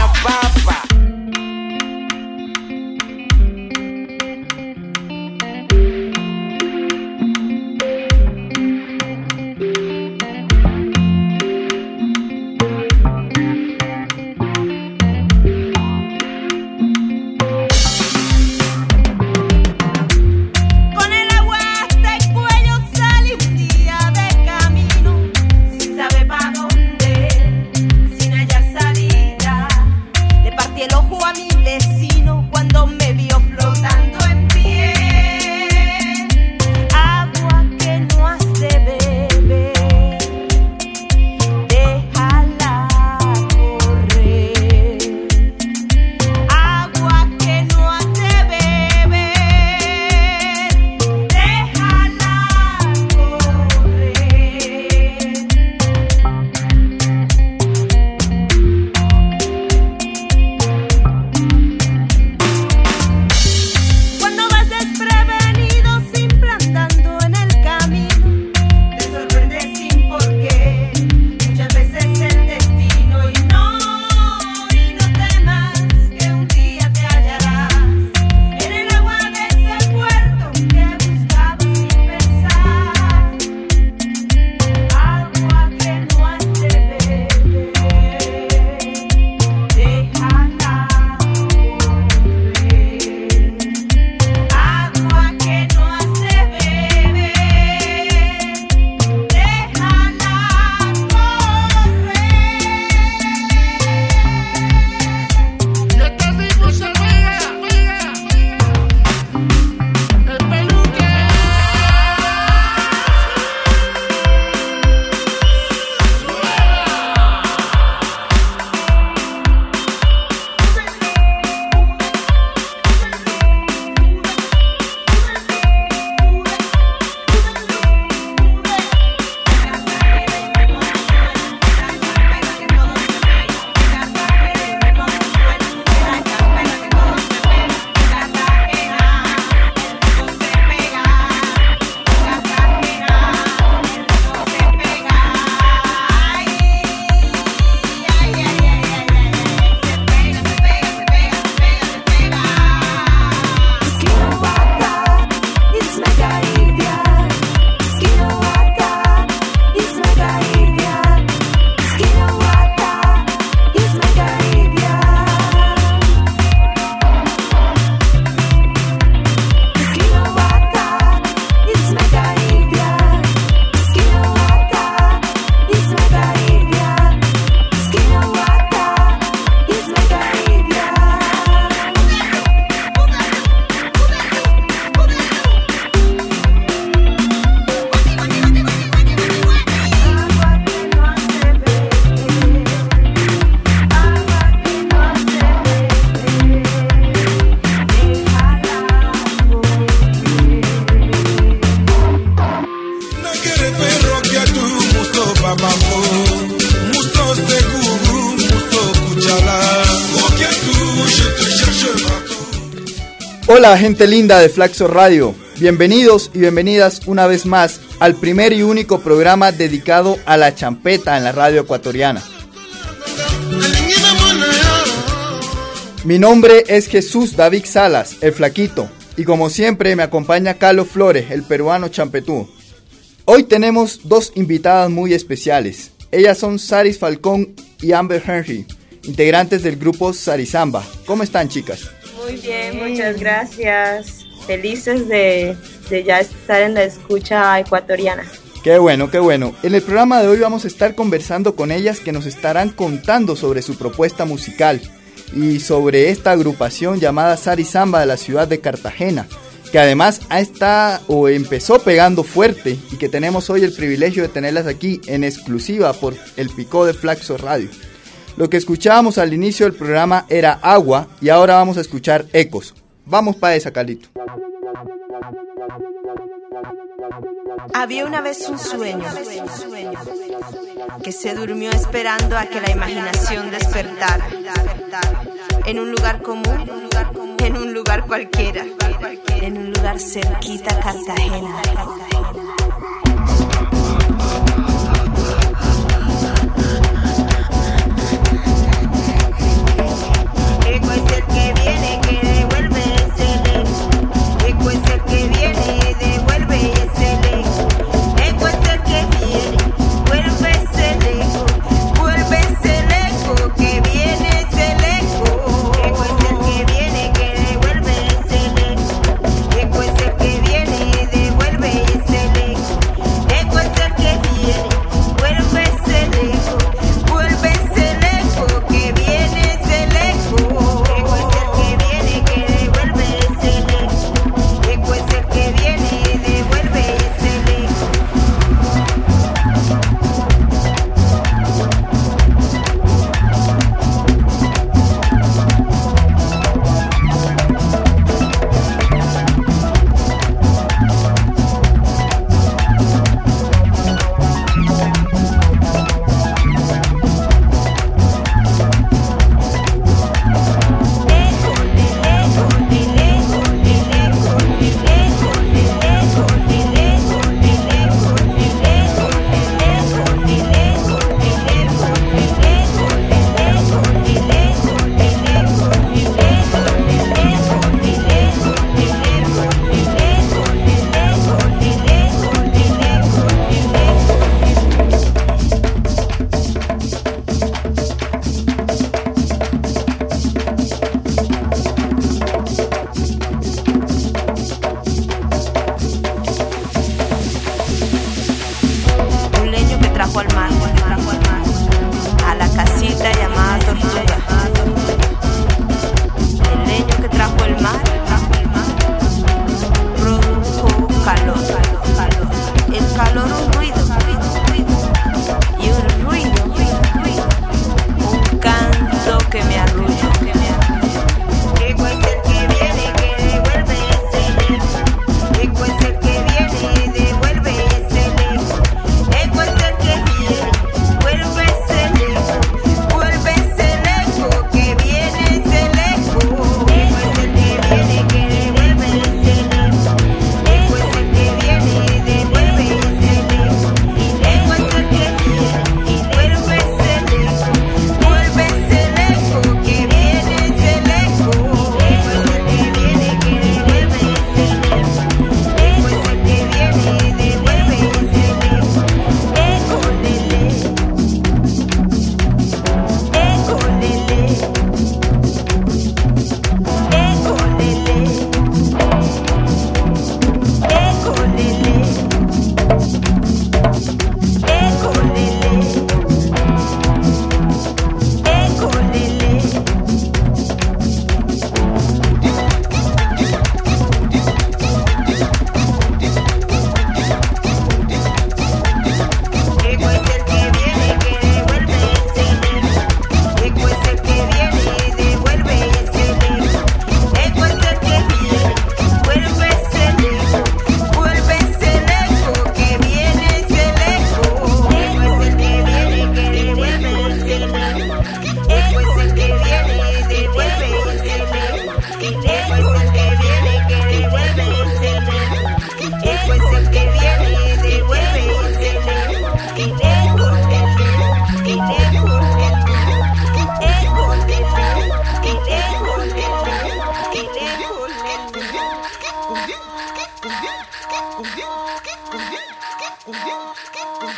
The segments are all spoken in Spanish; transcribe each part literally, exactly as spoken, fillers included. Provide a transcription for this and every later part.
la papa. Hola gente linda de Flaxo Radio, bienvenidos y bienvenidas una vez más al primer y único programa dedicado a la champeta en la radio ecuatoriana. Mi nombre es Jesús David Salas, el Flaquito, y como siempre me acompaña Carlos Flores, el peruano champetú. Hoy tenemos dos invitadas muy especiales. Ellas son Saris Falcón y Amber Henry, integrantes del grupo Sarizamba. ¿Cómo están, chicas? Muy bien, muchas gracias. Felices de, de ya estar en la escucha ecuatoriana. Qué bueno, qué bueno. En el programa de hoy vamos a estar conversando con ellas, que nos estarán contando sobre su propuesta musical y sobre esta agrupación llamada Sarizamba de la ciudad de Cartagena, que además está o empezó pegando fuerte y que tenemos hoy el privilegio de tenerlas aquí en exclusiva por el Picó de Flaxo Radio. Lo que escuchábamos al inicio del programa era Agua y ahora vamos a escuchar Ecos. Vamos para esa, Calito. Había una vez un sueño que se durmió esperando a que la imaginación despertara. En un lugar común, en un lugar cualquiera, en un lugar cerquita a Cartagena.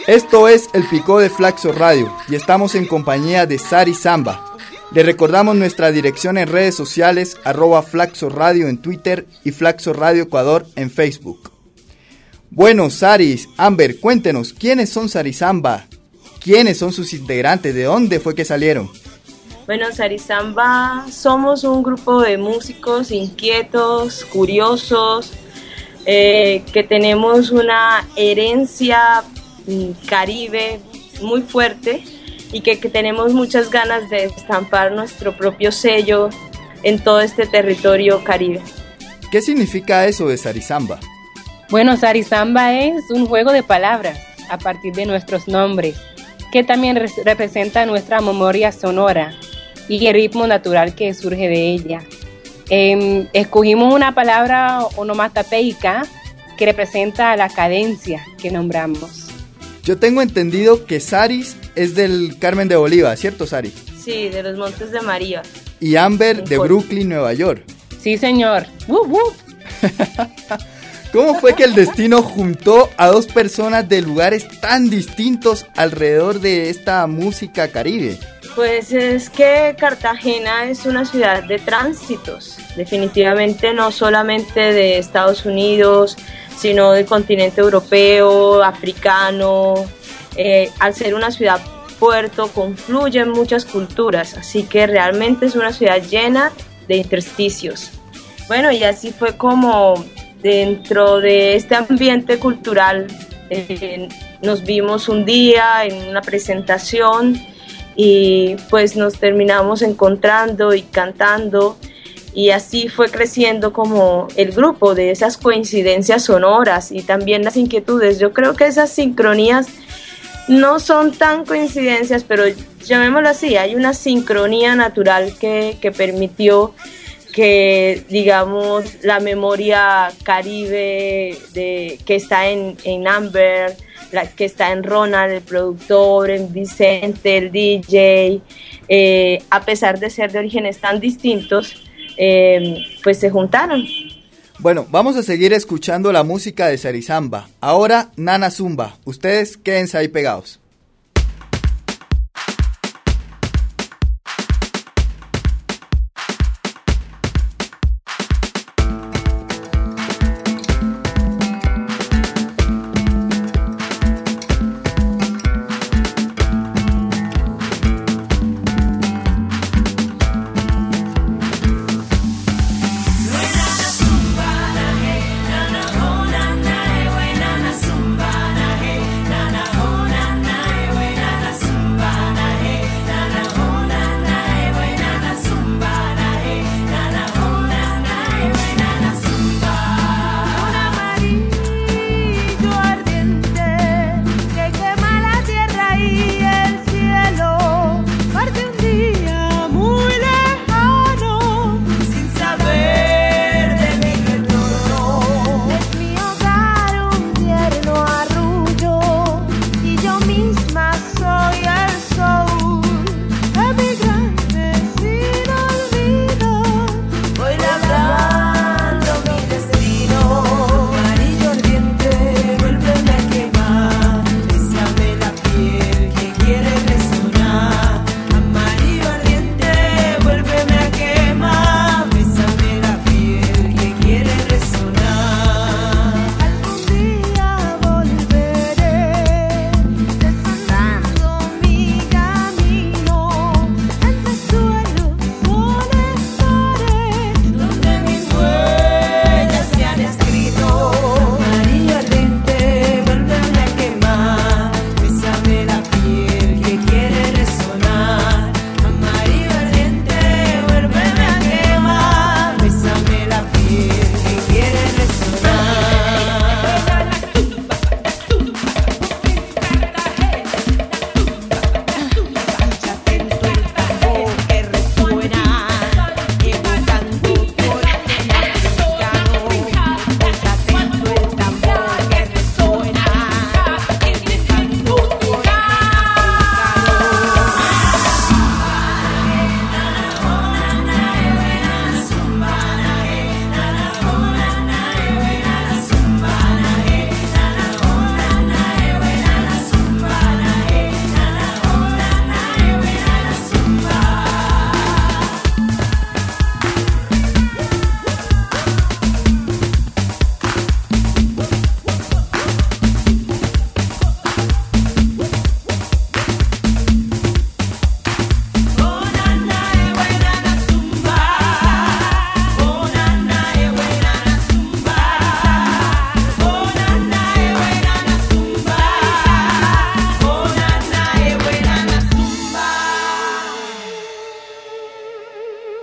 Esto es El Picó de Flaxo Radio y estamos en compañía de Sari Samba. Le recordamos nuestra dirección en redes sociales, arroba Flaxo Radio en Twitter y Flaxo Radio Ecuador en Facebook. Bueno, Saris, Amber, cuéntenos, ¿quiénes son Sari Samba? ¿Quiénes son sus integrantes? ¿De dónde fue que salieron? Bueno, Sari Samba somos un grupo de músicos inquietos, curiosos, eh, que tenemos una herencia mm, caribe muy fuerte y que, que tenemos muchas ganas de estampar nuestro propio sello en todo este territorio caribe. ¿Qué significa eso de Sari Samba? Bueno, Sari Samba es un juego de palabras a partir de nuestros nombres, que también re- representa nuestra memoria sonora y el ritmo natural que surge de ella. Eh, escogimos una palabra onomatopeica que representa la cadencia que nombramos. Yo tengo entendido que Saris es del Carmen de Bolívar, ¿cierto, Sari? Sí, de los Montes de María. Y Amber de Brooklyn, Nueva York. Sí, señor. ¡Woo, woo! ¿Cómo fue que el destino juntó a dos personas de lugares tan distintos alrededor de esta música caribe? Pues es que Cartagena es una ciudad de tránsitos, definitivamente no solamente de Estados Unidos, sino del continente europeo, africano. Eh, al ser una ciudad puerto, confluyen muchas culturas, así que realmente es una ciudad llena de intersticios. Bueno, y así fue como dentro de este ambiente cultural eh, nos vimos un día en una presentación y pues nos terminamos encontrando y cantando, y así fue creciendo como el grupo, de esas coincidencias sonoras y también las inquietudes. Yo creo que esas sincronías no son tan coincidencias, pero llamémoslo así, hay una sincronía natural que, que permitió que, digamos, la memoria caribe de, que está en, en Amber, la que está en Ronald, el productor, en Vicente, el D J, eh, a pesar de ser de orígenes tan distintos, eh, pues se juntaron. Bueno, vamos a seguir escuchando la música de Sari Samba. Ahora, Nana Zumba. Ustedes quédense ahí pegados. Na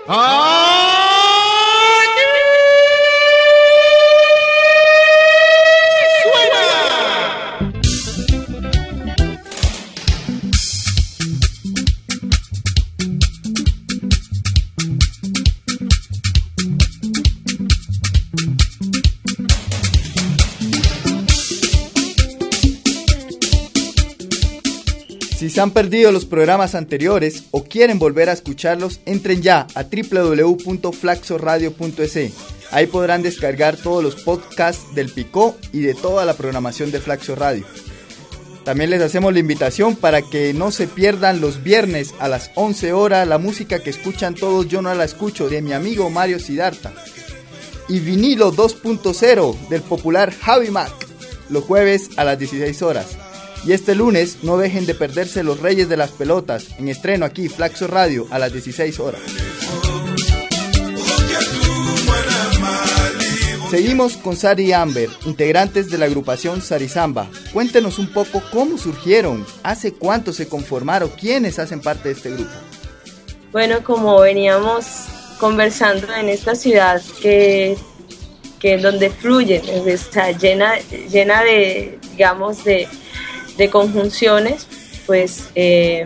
Si se han perdido los programas anteriores o quieren volver a escucharlos, entren ya a doble u doble u doble u punto flaxo radio punto es. Ahí podrán descargar todos los podcasts del Picó y de toda la programación de Flaxo Radio. También les hacemos la invitación para que no se pierdan los viernes a las once horas la música que escuchan todos, yo no la escucho, de mi amigo Mario Siddhartha. Y Vinilo dos punto cero del popular Javi Mac, los jueves a las dieciséis horas. Y este lunes no dejen de perderse Los Reyes de las Pelotas, en estreno aquí, Flaxo Radio, a las dieciséis horas. Seguimos con Sari y Amber, integrantes de la agrupación Sarizamba. Cuéntenos un poco cómo surgieron, hace cuánto se conformaron, quiénes hacen parte de este grupo. Bueno, como veníamos conversando en esta ciudad que, que donde fluye, está llena, llena de, digamos, de... de conjunciones, pues eh,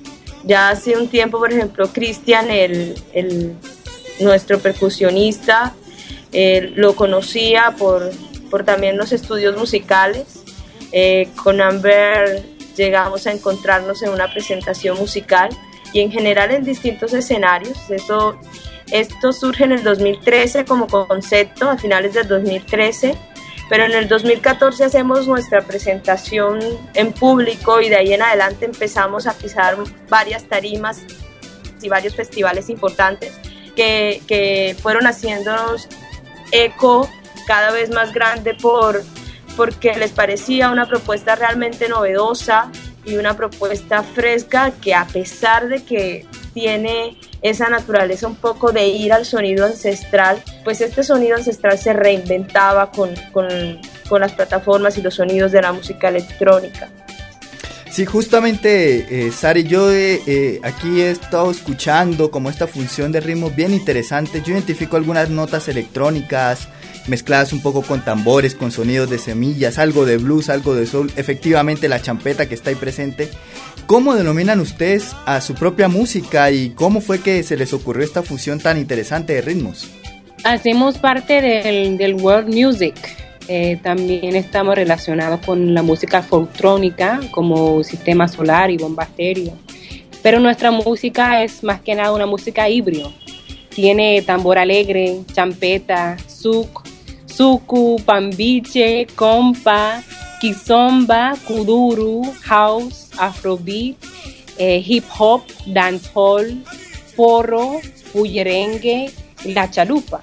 ya hace un tiempo, por ejemplo, Cristian, el, el, nuestro percusionista, eh, lo conocía por, por también los estudios musicales. Eh, con Amber llegamos a encontrarnos en una presentación musical y en general en distintos escenarios. Esto, esto surge en el dos mil trece como concepto, a finales del dos mil trece. Pero en el dos mil catorce hacemos nuestra presentación en público y de ahí en adelante empezamos a pisar varias tarimas y varios festivales importantes que, que fueron haciéndonos eco cada vez más grande por, porque les parecía una propuesta realmente novedosa y una propuesta fresca que, a pesar de que tiene esa naturaleza un poco de ir al sonido ancestral, pues este sonido ancestral se reinventaba con, con, con las plataformas y los sonidos de la música electrónica. Sí, justamente, eh, Sari, yo eh, eh, aquí he estado escuchando como esta función de ritmos bien interesante. Yo identifico algunas notas electrónicas mezcladas un poco con tambores, con sonidos de semillas, algo de blues, algo de soul, efectivamente la champeta que está ahí presente. ¿Cómo denominan ustedes a su propia música y cómo fue que se les ocurrió esta fusión tan interesante de ritmos? Hacemos parte del, del world music. Eh, también estamos relacionados con la música folktrónica como Sistema Solar y Bomba Estéreo. Pero nuestra música es más que nada una música híbrido. Tiene tambor alegre, champeta, zouk, suku, pambiche, compa, kizomba, kuduro, house, afrobeat, eh, hip hop, dancehall, porro, bullerengue, la chalupa.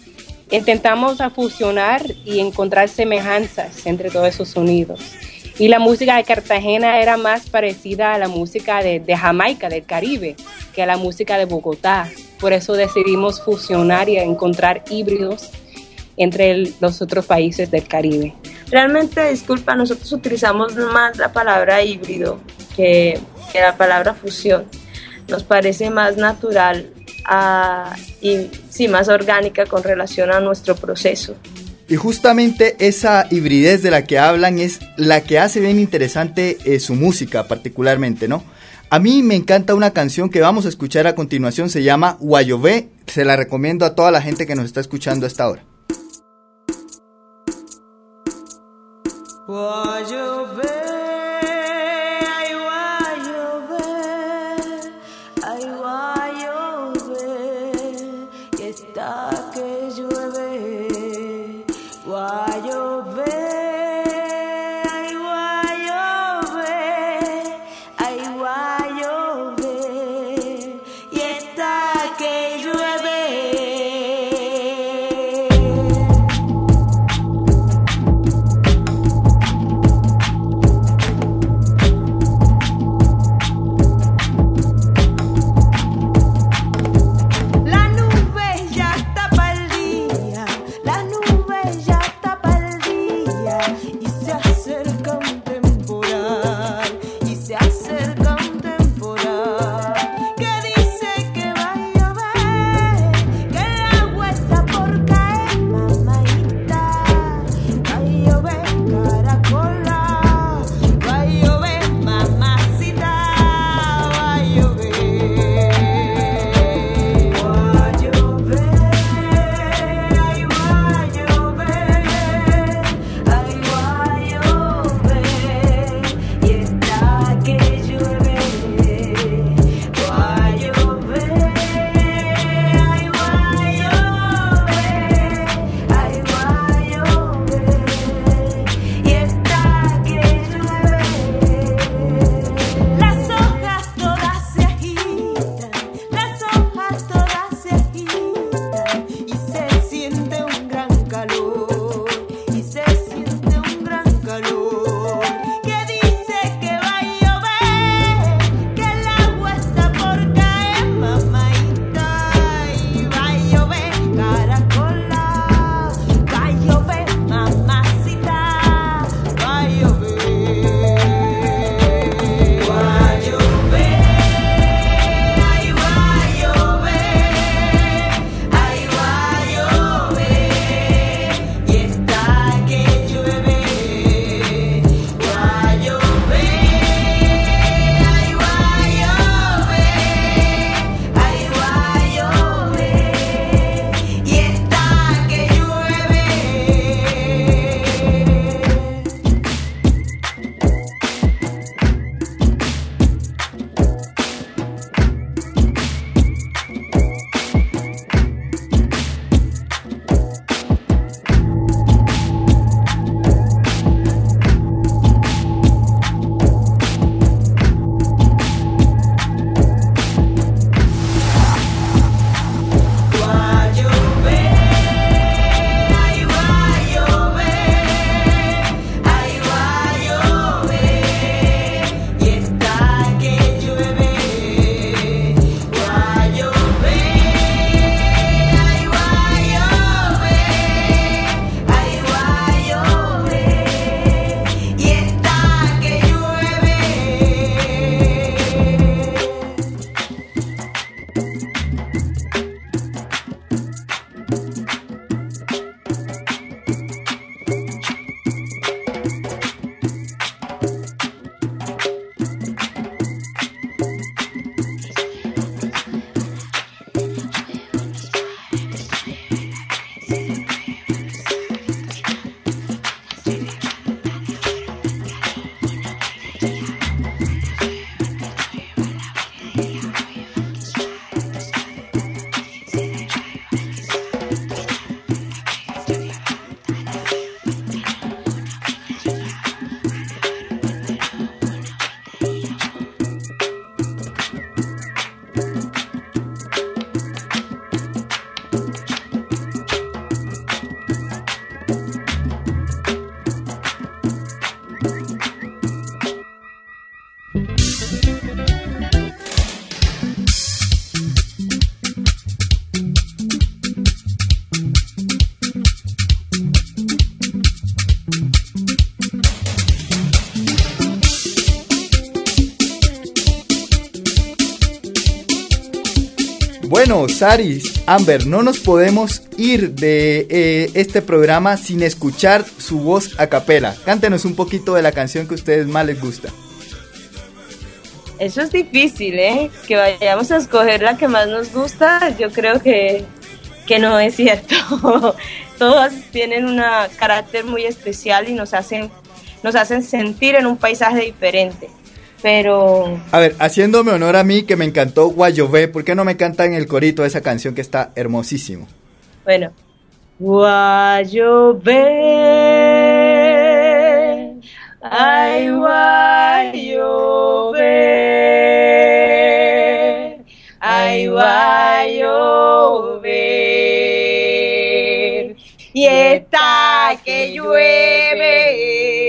Intentamos a fusionar y encontrar semejanzas entre todos esos sonidos. Y la música de Cartagena era más parecida a la música de, de Jamaica, del Caribe, que a la música de Bogotá. Por eso decidimos fusionar y encontrar híbridos entre el, los otros países del Caribe. Realmente, disculpa, nosotros utilizamos más la palabra híbrido que, que la palabra fusión. Nos parece más natural uh, y sí, más orgánica con relación a nuestro proceso. Y justamente esa hibridez de la que hablan es la que hace bien interesante eh, su música particularmente, ¿no? A mí me encanta una canción que vamos a escuchar a continuación, se llama Guayové, se la recomiendo a toda la gente que nos está escuchando a esta hora. Guayové, ay Guayové, ay Guayové, y está que llueve. Guayové, ay Guayové, ay Guayové, y está que llueve. La nube ya tapa el Bueno, Saris, Amber, no nos podemos ir de eh, este programa sin escuchar su voz a capela. Cántenos un poquito de la canción que a ustedes más les gusta. Eso es difícil, ¿eh? Que vayamos a escoger la que más nos gusta, yo creo que, que no es cierto. Todas tienen un carácter muy especial y nos hacen, nos hacen sentir en un paisaje diferente. Pero... A ver, haciéndome honor a mí, que me encantó Guayové, ¿por qué no me cantan el corito de esa canción que está hermosísimo? Bueno. Guayové, ay Guayové, ay Guayové, y está que llueve.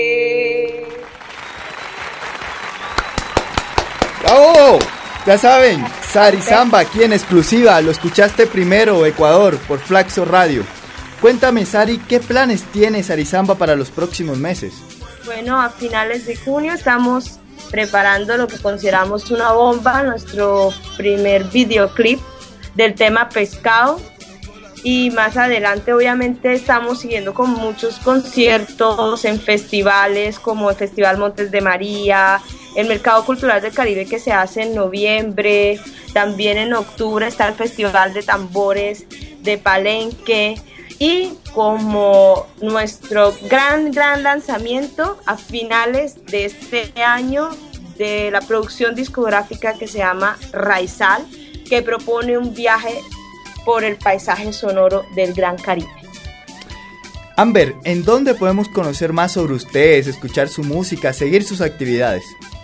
¡Bravo! Ya saben, Sari Samba aquí en exclusiva, lo escuchaste primero, Ecuador, por Flaxo Radio. Cuéntame, Sari, ¿qué planes tiene Sari Samba para los próximos meses? Bueno, a finales de junio estamos preparando lo que consideramos una bomba, nuestro primer videoclip del tema Pescado. Y más adelante obviamente estamos siguiendo con muchos conciertos en festivales como el Festival Montes de María, el Mercado Cultural del Caribe que se hace en noviembre, también en octubre está el Festival de Tambores de Palenque, y como nuestro gran, gran lanzamiento a finales de este año de la producción discográfica que se llama Raizal, que propone un viaje por el paisaje sonoro del Gran Caribe. Amber, ¿en dónde podemos conocer más sobre ustedes, escuchar su música, seguir sus actividades?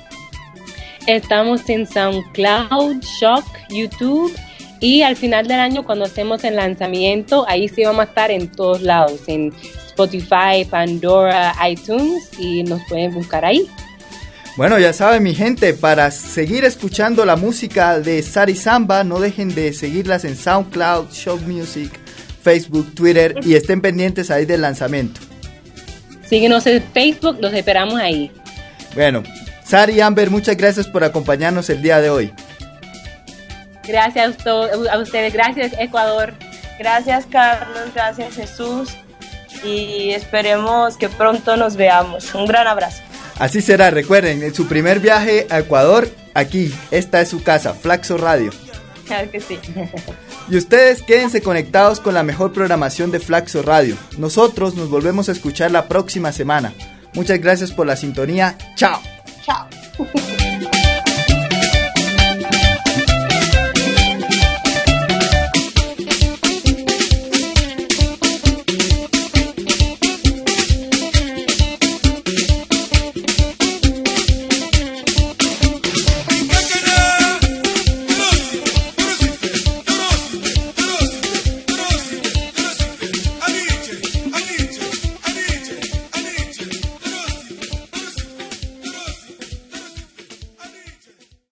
Estamos en SoundCloud, Shock, YouTube, y al final del año cuando hacemos el lanzamiento, ahí sí vamos a estar en todos lados, en Spotify, Pandora, iTunes, y nos pueden buscar ahí. Bueno, ya saben mi gente, para seguir escuchando la música de Sari Samba, no dejen de seguirlas en SoundCloud, Shock Music, Facebook, Twitter, y estén pendientes ahí del lanzamiento. Síguenos en Facebook, los esperamos ahí. Bueno, Sari y Amber, muchas gracias por acompañarnos el día de hoy. Gracias a, usted, a ustedes, gracias Ecuador. Gracias Carlos, gracias Jesús, y esperemos que pronto nos veamos. Un gran abrazo. Así será, recuerden, en su primer viaje a Ecuador, aquí, esta es su casa, Flaxo Radio. Claro que sí. Y ustedes quédense conectados con la mejor programación de Flaxo Radio. Nosotros nos volvemos a escuchar la próxima semana. Muchas gracias por la sintonía. ¡Chao! Chao.